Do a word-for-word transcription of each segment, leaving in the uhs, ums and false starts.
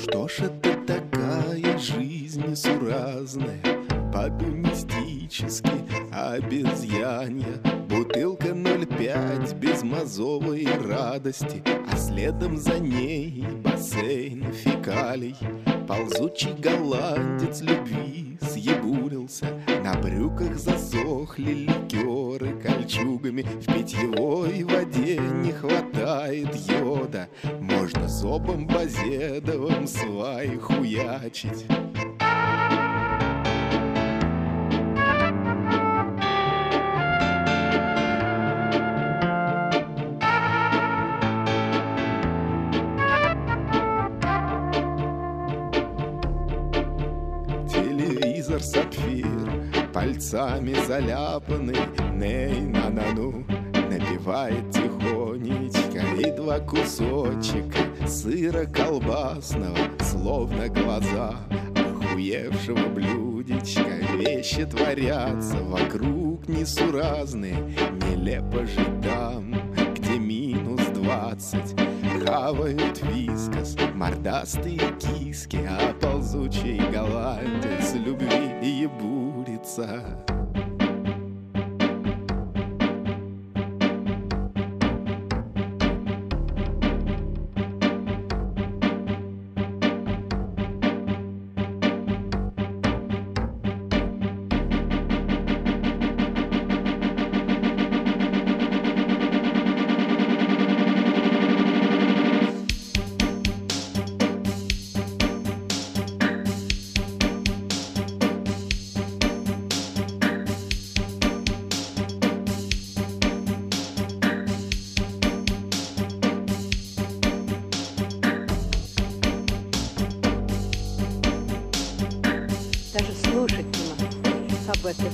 Что ж это такая жизнь несуразная, по-гуманистически обезьянья? Бутылка ноль пять безмозовой радости, а следом за ней бассейн фекалий. Ползучий голландец любви съебурился, на брюках засохли ликеры кольчугами. В питьевой воде не хватает йода, можно зобом базедовым свай хуячить. Телевизор сапфир, пальцами заляпанный, ней-на-на-ну, напевает тихонечко. И два кусочка сыра колбасного, словно глаза охуевшего блюдечка. Вещи творятся вокруг несуразные, нелепо жить там, где минус двадцать. Хавают вискас мордастые киски, а ползучий голландец любви ебурится. Даже слушать не могу об этом.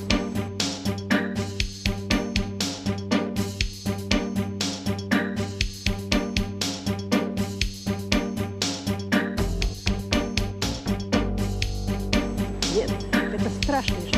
Нет, это страшно.